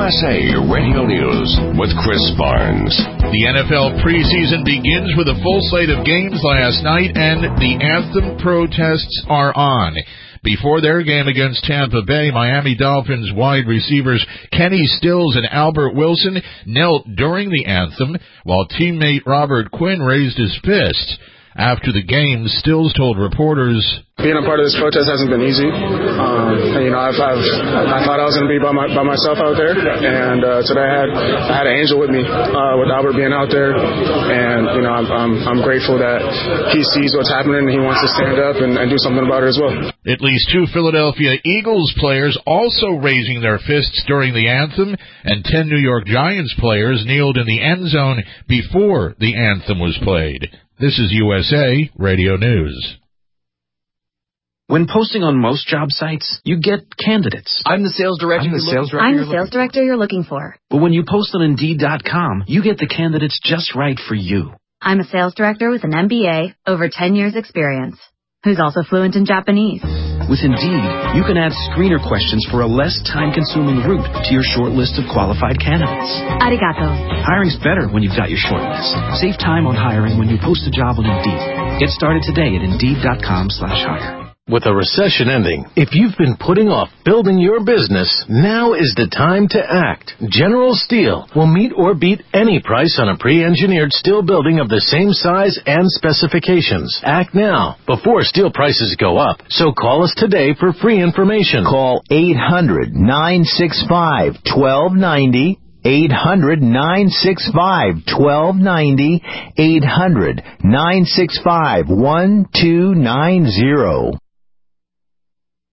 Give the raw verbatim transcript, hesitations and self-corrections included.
S A Radio News with Chris Barnes. The N F L preseason begins with a full slate of games last night, and the anthem protests are on. Before their game against Tampa Bay, Miami Dolphins wide receivers Kenny Stills and Albert Wilson knelt during the anthem, while teammate Robert Quinn raised his fist. After the game, Stills told reporters, "Being a part of this protest hasn't been easy. Um, and, you know, I've, I've, I thought I was going to be by, my, by myself out there, and uh, today I had I had an angel with me, uh, with Albert being out there, and you know, I'm I'm, I'm grateful that he sees what's happening and he wants to stand up and, and do something about it as well." At least two Philadelphia Eagles players also raising their fists during the anthem, and ten New York Giants players kneeled in the end zone before the anthem was played. This is U S A Radio News. When posting on most job sites, you get candidates. I'm the sales director. I'm the sales director. I'm the sales director you're looking for. But when you post on Indeed dot com, you get the candidates just right for you. I'm a sales director with an M B A, over ten years experience, who's also fluent in Japanese. With Indeed, you can add screener questions for a less time-consuming route to your short list of qualified candidates. Arigato. Hiring's better when you've got your short list. Save time on hiring when you post a job on Indeed. Get started today at Indeed dot com slash hire. With a recession ending, if you've been putting off building your business, now is the time to act. General Steel will meet or beat any price on a pre-engineered steel building of the same size and specifications. Act now, before steel prices go up. So call us today for free information. Call eight hundred, nine six five, one two nine zero. eight hundred, nine six five, one two nine zero. eight hundred, nine six five, one two nine zero.